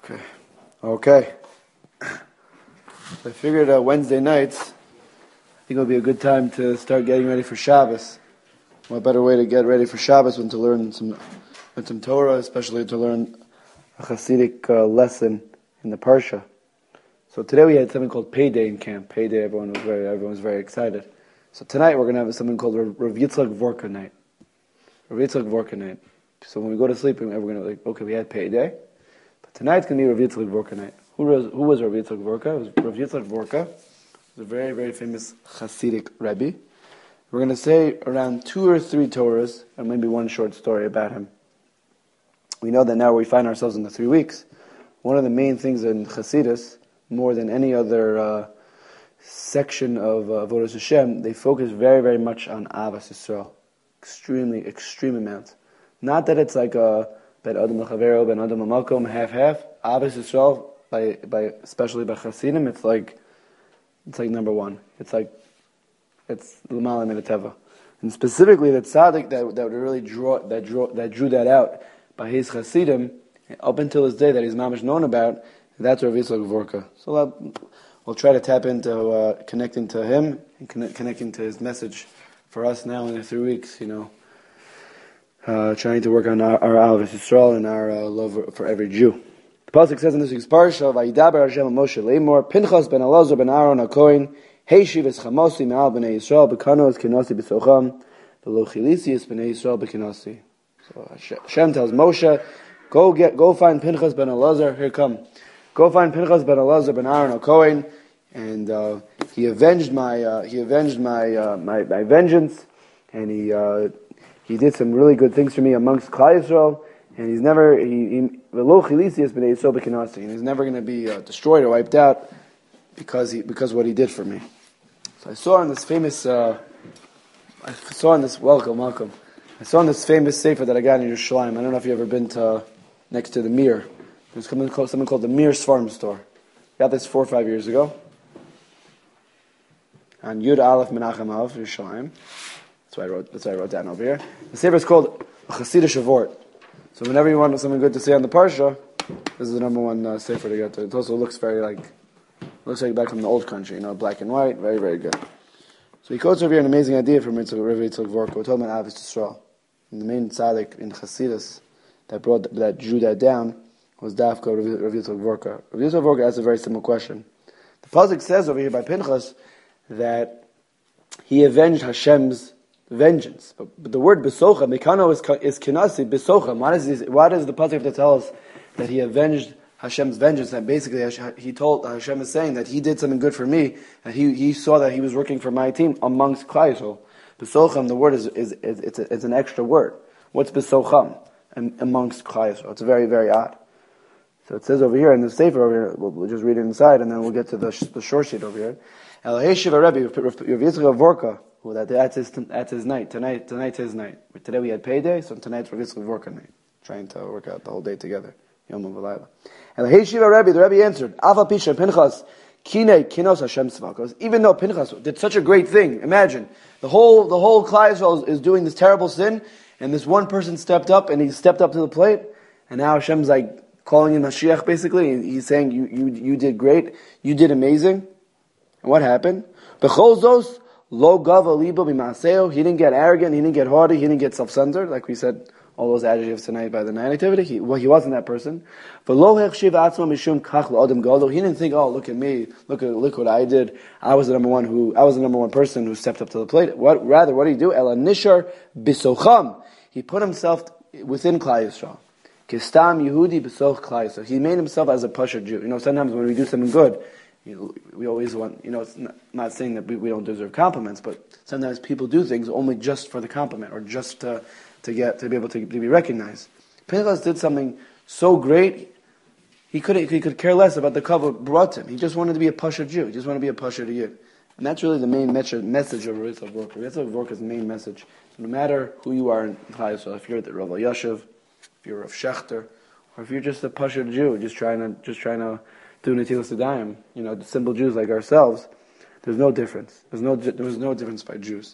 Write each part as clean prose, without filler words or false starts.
Okay. Okay. I figured Wednesday nights, I think it would be a good time to start getting ready for Shabbos. What better way to get ready for Shabbos than to learn some Torah, especially to learn a Hasidic lesson in the Parsha. So today we had something called Payday in camp. Payday, everyone was very excited. So tonight we're going to have something called Rav Yitzchak Vorka night. Rav Yitzchak Vorka night. So when we go to sleep, we're going to okay, we had Payday, but tonight's going to be Rav Yitzchak Vorka night. Who was Rav Yitzchak Vorka? It was Rav Yitzchak Vorka. He was a very, very famous Hasidic Rebbe. We're going to say around 2 or 3 Torahs, and maybe one short story about him. We know that now we find ourselves in the 3 weeks. One of the main things in Hasidus, more than any other section of Avodas Hashem, they focus very, very much on Avas Yisrael. Extreme amounts. Not that it's like Ben Adam L'Chavero, Ben Adam L'Malkom, half. Avas Yisrael, especially by Hasidim, it's like number one. It's L'Mala Min HaTeva. And specifically, the tzaddik that really drew that out by his Hasidim, up until this day that he's mamish known about, that's Rav Yitzchak Vorka. So we'll try to tap into connecting to him and connecting to his message for us now in the 3 weeks. Trying to work on our Avos Yisrael and our love for every Jew. The pasuk says in this week's parsha, "Vayidaber Hashem Moshe Lemor, Pinchas ben Elazar ben Aaron HaKohen, Heishiv es Chamosi me'al b'nei Yisrael, b'kano es kinasi b'socham, v'lo chilisi es b'nei Yisrael b'kinasi." So Hashem tells Moshe, go find Pinchas ben Elazar. Here come. Go find Pinchas ben Elazar ben Aaron HaKohen, and he avenged my vengeance, and he did some really good things for me amongst Klal Yisrael, and he's never going to be destroyed or wiped out because what he did for me. So I saw in this famous welcome. I saw in this famous sefer that I got in Yerushalayim. I don't know if you've ever been to next to the Mir. There's something called the Mir Svarim store. Got this 4 or 5 years ago. On Yud Aleph Menachem Av, Yerushalayim. That's what I wrote down over here. The sefer is called Chasidish Avort. So whenever you want something good to say on the Parsha, this is the number one sefer to get to. It also looks like back from the old country, black and white, very, very good. So he quotes over here an amazing idea from Rav Yitzchak Vorka. We're talking about Avos Yisrael. And the main tzaddik in Chasidus that drew that down was Dafka Rav Yitzchak Vorka. Rav Yitzchak Vorka asks a very simple question. The pasuk says over here by Pinchas that he avenged Hashem's vengeance. But the word besocha, mikano is kinasi, besocha. Why does the pasuk have to tell us that he avenged Hashem's vengeance? And basically Hashem is saying that he did something good for me, and he saw that he was working for my team amongst Klal Yisrael. Besocham, the word it's an extra word. What's besocham amongst Klal Yisrael? It's very, very odd. So it says over here in the sefer over here, we'll just read it inside, and then we'll get to the short sheet over here. El Heishiv Rebbe, Rav Yitzchak Vorka. Well, that's his night. Tonight's his night. Today we had Payday, so tonight's Rav Yitzchak Vorka night. Trying to work out the whole day together. Yom V'Layla. And the Rebbe answered, Afa Pisha Pinchas, Kine Kinos Hashem Tzvakos. Even though Pinchas did such a great thing, imagine the whole Klal Yisrael is doing this terrible sin, and this one person stepped up, and he stepped up to the plate, and now Hashem's like calling him Mashiach basically, and he's saying you did great, you did amazing. And what happened? B'chol zos lo gava libo b'maaseo. He didn't get arrogant, he didn't get haughty, he didn't get self-centered, like we said all those adjectives tonight by the night activity. He wasn't that person. V'lo hechshiv atzmo mishum kach l'odem gado. He didn't think, oh, look at me, look what I did. I was the number one person who stepped up to the plate. What did he do? Ela nishar bisocham. He put himself within Klal Yisrael. Kistam Yehudi b'soch Klal Yisrael. He made himself as a pasha Jew. Sometimes when we do something good, we always want, it's not saying that we don't deserve compliments, but sometimes people do things only just for the compliment or just to be able to be recognized. Pinchas did something so great, he could care less about the cover brought to him. He just wanted to be a pasha Jew. He just wanted to be a pasha Yid. And that's really the main message of Rav Yitzchak Vorka. Rav Yitzchak Vorka's main message. So no matter who you are in Klal Yisrael, if you're the Rav Yashiv, if you're Rav Shechter, or if you're just a pasha Jew, just trying to do Netilas Yadayim, the simple Jews like ourselves, there's no difference. There was no difference by Jews.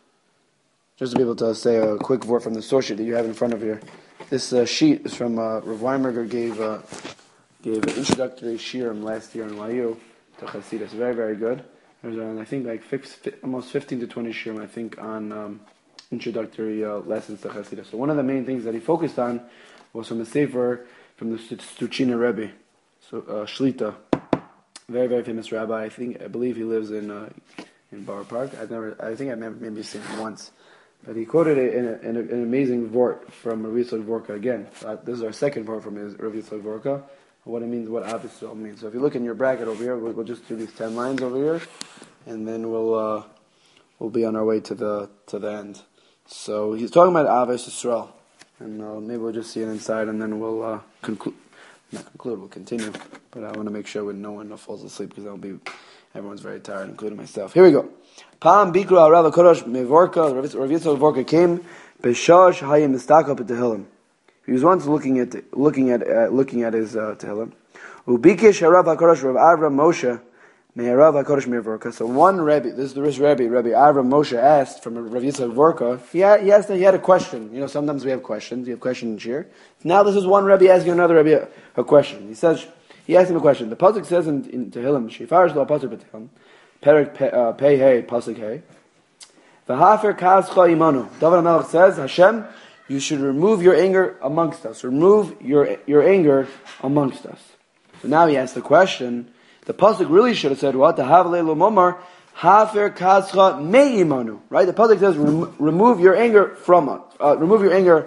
Just to be able to say a quick word from the source sheet that you have in front of you. This sheet is from Rav Weinberger gave gave an introductory shiurim last year in YU to Chassidus. Very, very good. There's, I think, like almost 15 to 20 shiurim, I think, on introductory lessons to Chassidus. So one of the main things that he focused on was from a sefer from the Stuchina Rebbe, so Shlita, very, very famous rabbi. I believe he lives in Borough Park. I think I maybe seen him once. But he quoted an amazing vort from Rav Yitzchak Vorka again. This is our second vort from Rav Yitzchak Vorka. What it means, what Av Yisrael means. So if you look in your bracket over here, we'll just do these 10 lines over here, and then we'll be on our way to the end. So he's talking about Av Yisrael, and maybe we'll just see it inside, and then we'll conclude. Not conclude, we'll continue. But I want to make sure when no one falls asleep, because everyone's very tired, including myself. Here we go. Pam Bikru al Rav Kodesh Mevorka. Rav Yitzchak Vorka came Beshash Hayim Mistakal B'Tehillim. He was once looking at his Tehillim. Ubikish Harav HaKodesh Rav Avram Moshe Me'Harav HaKodesh Mevorka. So one Rebbe, this is the Rabbi Avram Moshe asked from Rav Yitzchak Vorka. He had a question. You know, sometimes we have questions. You have questions here. Now this is one Rebbe asking another Rebbe a question. He asked him a question. The pasuk says in Tehillim, Shifarish lo pasuk b'Tehillim, Perek Pei Hey pasuk Hey, V'hafer kascha imanu. David HaMelech says, Hashem, you should remove your anger amongst us. Remove your anger amongst us. So now he asks the question. The pasuk really should have said, "What the havle lo momar hafer kascha me'imanu." Right? The pasuk says, "Remove your anger from us. Remove your anger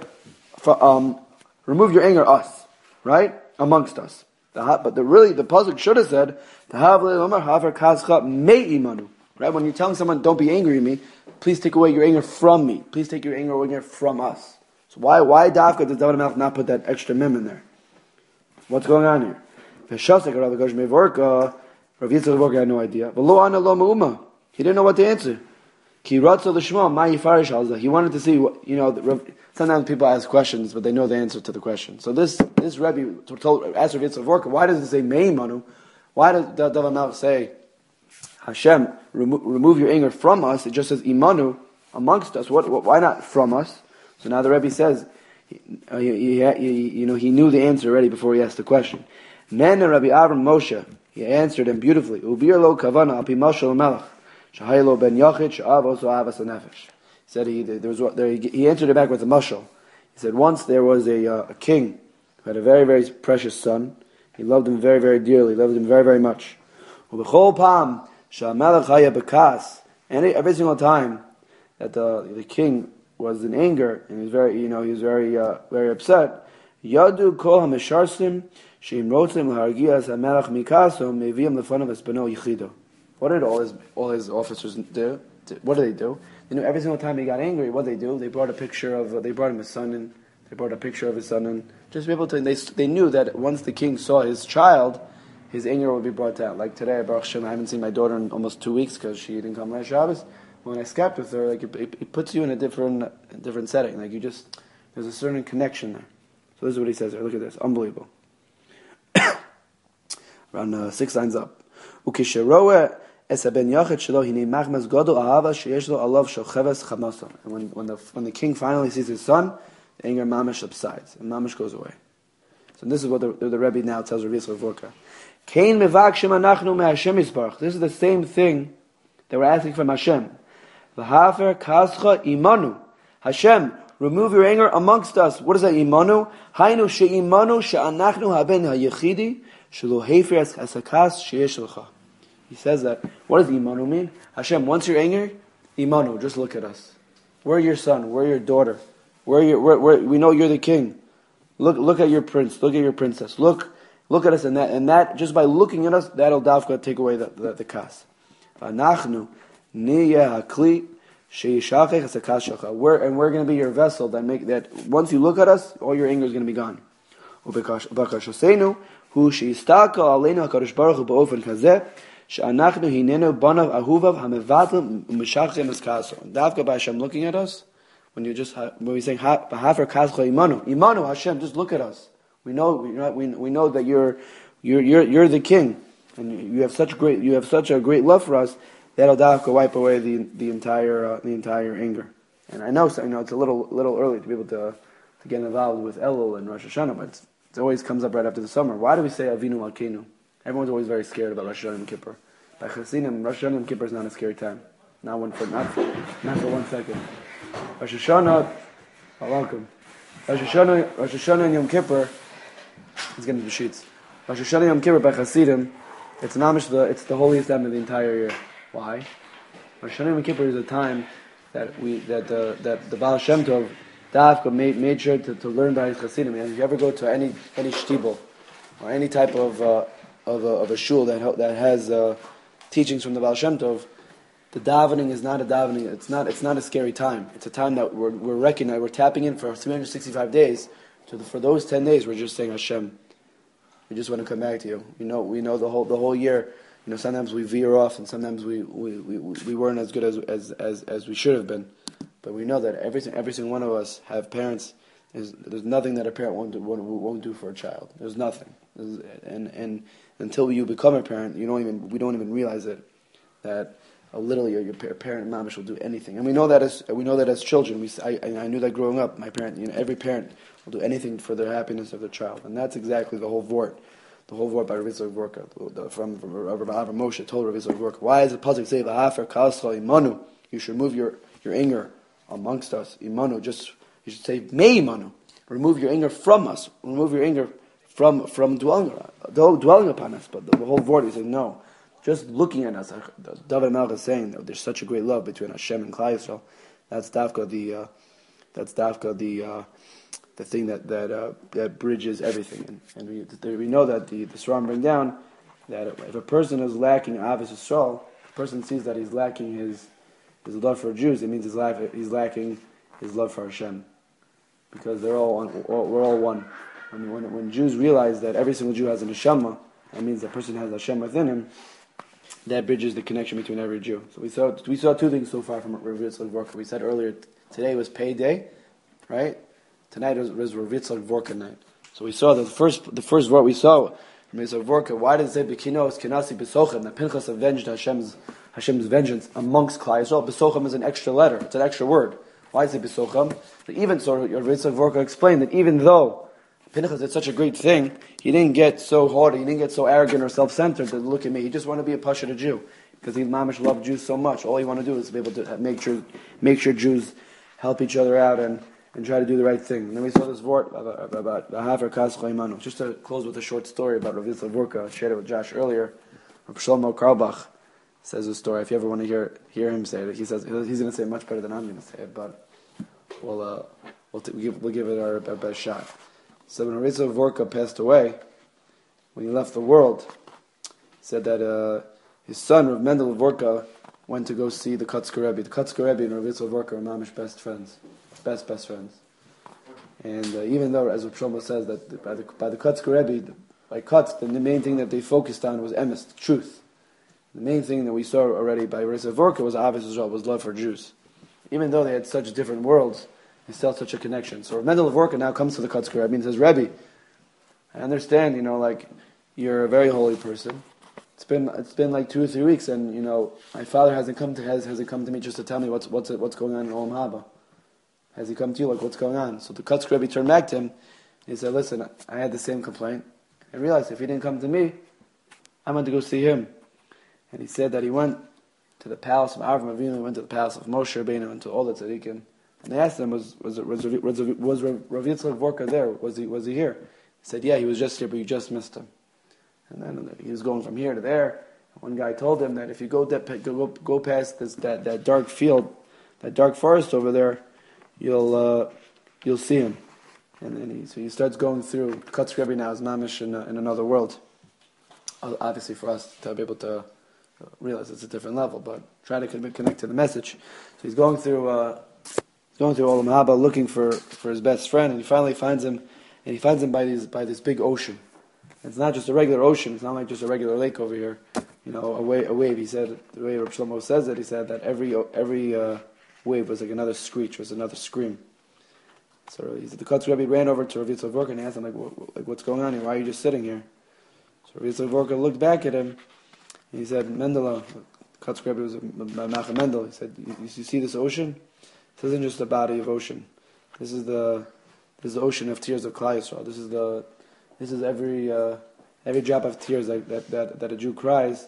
us." Right? Amongst us. The pasuk should have said, "The havle lo momar hafer kascha me'imanu." Right? When you're telling someone, "Don't be angry at me," please take away your anger from me. Please take your anger from us. So why Dafka does David HaMelech not put that extra mem in there? What's going on here? Rav Yitzchak Vorka had no idea. He didn't know what to answer. He wanted to see sometimes people ask questions, but they know the answer to the question. So this Rebbe asked Rav Yitzchak Vorka, why does it say Me'imanu? Why does David HaMelech say, Hashem, remove your anger from us? It just says Imanu, amongst us. Why not from us? So now the Rebbe says, he knew the answer already before he asked the question. Then Rabbi Avram Moshe, he answered him beautifully. Ubir lo kavana api mashal melech, shahaylo ben yachid sha'avos avas nefesh. He said he answered it back with a mashal. He said once there was a king who had a very, very precious son. He loved him very, very dearly. He loved him very, very much. Ubechol pam sha'melech haya bekas. And every single time that the king was in anger and he was very, very upset. Yadu kol hamesharsim sheim rotzim lahargias hamelach mikaso meviim lefanav esbeno yichido. What did all his officers do? What did they do? They knew every single time he got angry. What did they do? They brought him his son in. They brought a picture of his son in. Just to be able to. They knew that once the king saw his child, his anger would be brought out. Like today, Baruch Hashem, I haven't seen my daughter in almost 2 weeks because she didn't come last Shabbos. When I skyped with her, like it puts you in a different setting. Like there's a certain connection there. So this is what he says there. Look at this, unbelievable. Around 6 lines up. And when the king finally sees his son, the anger mamish subsides and mamish goes away. So this is what the Rebbe now tells Rav Yitzchak Vorka. This is the same thing that we're asking from Hashem. V'hafer kascha imanu. Hashem, remove your anger amongst us. What is that imanu? Hainu she'imanu she'anachnu haben ha'yechidi shelo hefer hasakas sheyesh lecha. He says that. What does imanu mean? Hashem, once you're angry, imanu, just look at us. We're your son. We're your daughter. We know you're the king. Look at your prince. Look at your princess. Look at us, and that just by looking at us, that'll dafka take away the kas. V'anachnu niyeh hakli she'yishachech hasakas shelcha. We're going to be your vessel that once you look at us, all your anger is going to be gone. Ubakashosenu hu she'istaka aleinu hakadosh baruch hu ba'ofen kazeh she'anachnu hinenu banav ahuvav hamevatel u'meshachim eskaso. Dafka by Hashem looking at us, when we're saying b'hafer kascha imanu Hashem, just look at us. We know that you're the king, and you have such a great love for us. That'll dafka wipe away the entire anger. And I know it's a little early to be able to get involved with Elul and Rosh Hashanah, but It always comes up right after the summer. Why do we say Avinu Malkeinu? Everyone's always very scared about Rosh Hashanah and Kippur. By Chassidim, Rosh Hashanah and Kippur is not a scary time. Not for 1 second. Rosh Hashanah, welcome. Rosh Hashanah and Yom Kippur, let's get into the sheets. Rosh Hashanah and Yom Kippur by Chassidim, it's the holiest time of the entire year. Why? Rosh Hashanah and Yom Kippur is a time that the Baal Shem Tov Dafka made sure to learn by his Chassidim. And if you ever go to any shtibel or any type of a shul that has teachings from the Baal Shem Tov, the davening is not a davening. It's not a scary time. It's a time that we're recognizing. We're tapping in for 365 days. For those 10 days, we're just saying Hashem. We just want to come back to you. We know the whole year. Sometimes we veer off, and sometimes we weren't as good as we should have been. But we know that every single one of us have parents. There's nothing that a parent won't do for a child. There's nothing. And until you become a parent, we don't even realize it. That literally your parent mamish will do anything. And we know that as children. I knew that growing up. My parent, every parent will do anything for the happiness of their child. And that's exactly the whole vort. The whole vort by Rav Yitzchak Vorka from Rav Moshe told Rav Yitzchak Vorka, why does the pasuk say v'hafer kasra imanu? You should remove your anger amongst us. Imanu, you should say me imanu. Remove your anger from us. Remove your anger from dwelling upon us. But the whole vort, he said no. Just looking at us, David Melch is saying that there's such a great love between Hashem and Klal Yisrael. That's dafka the thing that bridges everything. And we know that the Sram bring down that if a person is lacking Avos Yisrael, if a person sees that he's lacking his love for Jews, it means he's lacking his love for Hashem, because we're all one. I mean, when Jews realize that every single Jew has a neshama, that means that person has Hashem within him. That bridges the connection between every Jew. So we saw two things so far from Rav Yitzchak Vorka. We said earlier today was payday, right? Tonight was Rav Yitzchak Vorka night. So we saw the first word we saw from Yitzchak Vorka. Why did it say Bekinos Kenasi Besochem? That Pinchas avenged Hashem's vengeance amongst Klal Yisrael. Besochem is an extra letter. It's an extra word. Why is it Besochem? Rav Yitzchak Vorka explained that even though Pinchas did such a great thing, he didn't get so haughty, he didn't get so arrogant or self-centered to look at me. He just wanted to be a Pasha Jew, because he mamish loved Jews so much. All he wanted to do is be able to make sure Jews help each other out and try to do the right thing. And then we saw this word about the Haver Kas Choimanu. Just to close with a short story about Rav Yitzchak Vorka, I shared it with Josh earlier. Rav Shlomo Karlbach says a story. If you ever want to hear him say it, he says he's going to say it much better than I'm going to say it, but we'll give it our best shot. So when Rav Yitzchak Vorka passed away, when he left the world, he said that his son, Rav Mendel Vorka, went to go see the Kotzker Rebbe. The Kotzker Rebbe and Rav Yitzchak Vorka are mamish best friends. Best friends. And even though, as Rav Shlomo says, that by the Kotzker Rebbe, by Kotz, the main thing that they focused on was emes, the truth. The main thing that we saw already by Rav Yitzchak Vorka was Avos Yisrael, was love for Jews. Even though they had such different worlds, they still had such a connection. So Rav Mendel Vorka now comes to the Kotzker Rebbe and says, Rebbe, I understand, you're a very holy person. It's been like 2 or 3 weeks, and my father hasn't come to me just to tell me what's going on in Olam Haba. Has he come to you, like, what's going on? So the Kotzker Rebbe turned back to him, and he said, listen, I had the same complaint. I realized if he didn't come to me, I went to go see him. And he said that he went to the palace of Avraham Avinu, went to the palace of Moshe Rabbeinu, went to all the tzaddikim. And they asked him, was Rav Yitzchak Vorka there? Was he here? He said, yeah, he was just here, but you just missed him. And then he was going from here to there. One guy told him that if you go past that dark field, that dark forest over there, you'll see him. And then he starts going through. Kotzker Rebbe now is mamish in another world. Obviously, for us to be able to realize it's a different level, but try to connect to the message. So he's going through Olam Haba looking for his best friend, and he finally finds him. And he finds him by this big ocean. It's not just a regular ocean. It's not like just a regular lake over here. A wave. He said, the way Rav Shlomo says it, he said that every wave was like another screech, was another scream. So he said the Kotzker Rebbe ran over to Rav Yitzchak Vorka and asked him, like, what's going on here? Why are you just sitting here? So Rav Yitzchak Vorka looked back at him, and he said, Mendele, Kotzker Rebbe was Menachem Mendel. He said, you see this ocean? This isn't just a body of ocean. This is the ocean of tears of Klal Yisrael. This is every drop of tears that a Jew cries.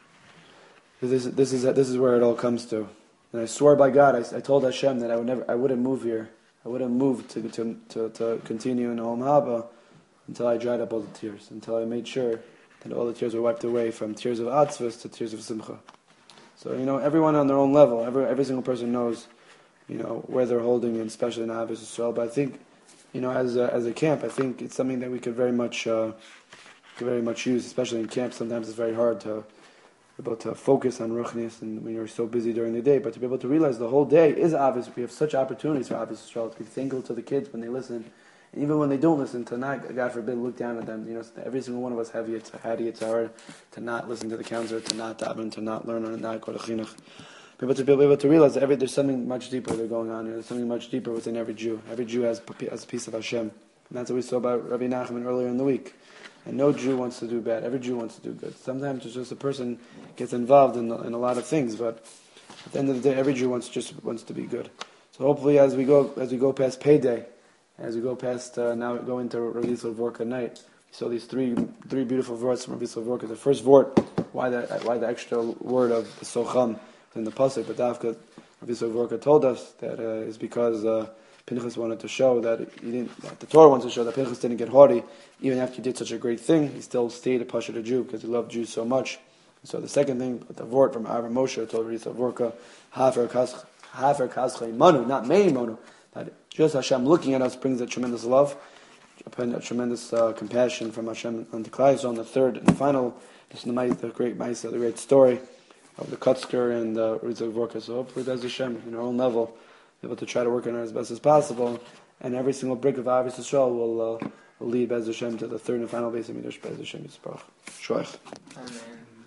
This is where it all comes to. And I swore by God, I told Hashem that I wouldn't move here. I wouldn't move to continue in Olam Haba until I dried up all the tears, until I made sure that all the tears were wiped away, from tears of atzvus to tears of simcha. So, everyone on their own level, every single person knows, where they're holding, and especially in Ahavas Yisrael. But I think, as a camp, I think it's something that we could very much use, especially in camp. Sometimes it's very hard to focus on ruchnius, and when you're so busy during the day, but to be able to realize the whole day is Ahavas. We have such opportunities for Ahavas Yisrael, to be thankful to the kids when they listen, and even when they don't listen, to not, God forbid, look down at them. Every single one of us had yitzhar to not listen to the counselor, to not daven, to not learn, and not go to chinuch. To be able to realize that there's something much deeper that's going on here. There's something much deeper within every Jew. Every Jew has a piece of Hashem. And that's what we saw about Rabbi Nachman earlier in the week. And no Jew wants to do bad. Every Jew wants to do good. Sometimes it's just a person gets involved in a lot of things, but at the end of the day, every Jew wants to be good. So hopefully, as we go past payday, as we go past now go into Rabbi Yisrael Vorka night, we saw these three beautiful vorts from Rabbi Yisrael Vorka. The first vort, why the extra word of the socham in the pasuk, but Dafka Rabbi Yisrael Vorka told us that is because Pinchas wanted to show that the Torah wants to show that Pinchas didn't get haughty. Even after he did such a great thing, he still stayed a Pasha Jew because he loved Jews so much. So the second thing, the vort from Avram Moshe told Rabbi Yisrael Vorka, Hafer Kaschei Manu, not Mei Manu, that just Hashem looking at us brings a tremendous love, a tremendous compassion from Hashem unto Klal Yisrael. And the third and final, this is the great Maisa, the great story of the Kutzker and Rabbi Yisrael Vorka. So hopefully, Bez Hashem, in our own level, able to try to work on it as best as possible, and every single brick of Ahavas Yisrael will lead Bez Hashem to the third and final base of Midrash Bez Hashem Yisparach. Shoich. Amen.